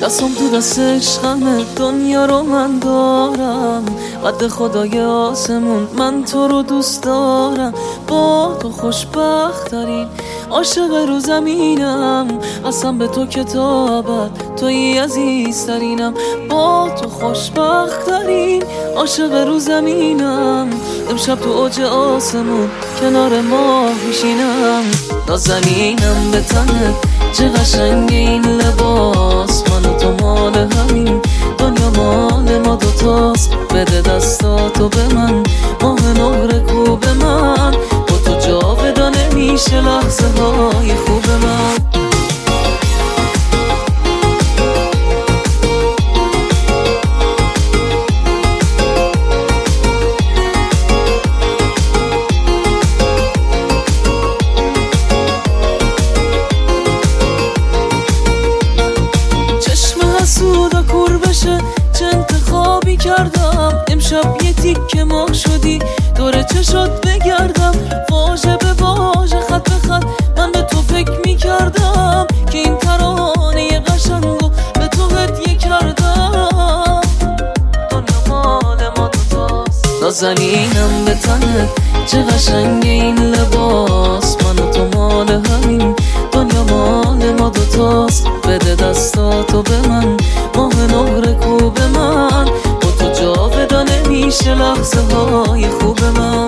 دستم تو دست عشقمه، دنیا رو من دارم، قد خدای آسمون من تو رو دوست دارم. با تو خوشبخت ترین عاشق رو زمینم، قسم به تو که تا ابد تویی عزیزترینم. با تو خوشبخت ترین عاشق رو زمینم، امشب تو اوج آسمون کنار ماه میشینم. نازنینم به تنت چه قشنگ این لباس، من و تو مال همین دنیا مال ما دوتاست. بده دستاتو به من، ماه نقره کو به من، با تو جاودانه میشه لحظه های خوب من. سودا کور بشه چه انتخابی کردم، امشب یه تیکه ماه شدی دوره چشات بگردم. واژه به واژه خط به خط من به تو فکر میکردم، که این ترانه قشنگو به تو هدیه کردم. دنیا مال ما دوتاست، نازنینم به تنت چه قشنگ این لباس، من و تو مال همین دنیا مال ما دوتاست. بده دستاتو به من، ماه نقره کو به من، با تو جاودانه میشه لحظه های خوب من.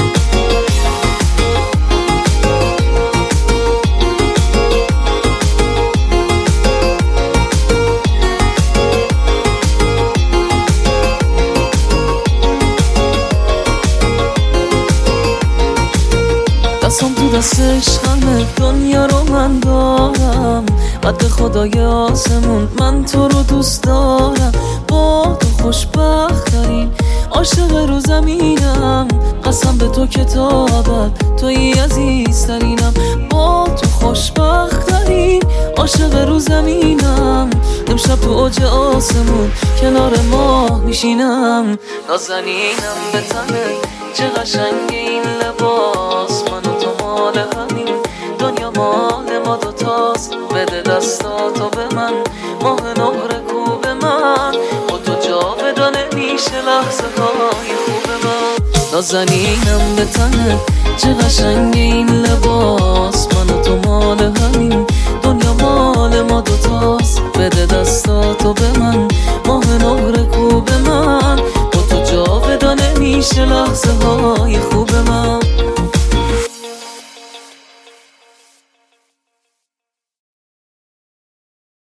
دستم تو دست عشقمه، دنیا رو من دارم، قد خدای آسمون من تو رو دوست دارم. با تو خوشبخت ترین عاشق رو زمینم، قسم به تو که تا ابد تویی عزیزترینم. با تو خوشبخت ترین عاشق رو زمینم، امشب تو اوج آسمون کنار ماه میشینم. نازنینم به تنت چه قشنگ این لباس، من و تو مال همین دنیا مال ما دوتاست. بده دستاتو به من، ماه نقره کو به من، با تو جاودانه میشه لحظه های خوب من. نازنینم به تنت چه قشنگ این لباس، من و تو مال همین دنیا مال ما دوتاست. بده دستاتو به من، ماه نقره کو به من، با تو جاودانه میشه لحظه های خوب من.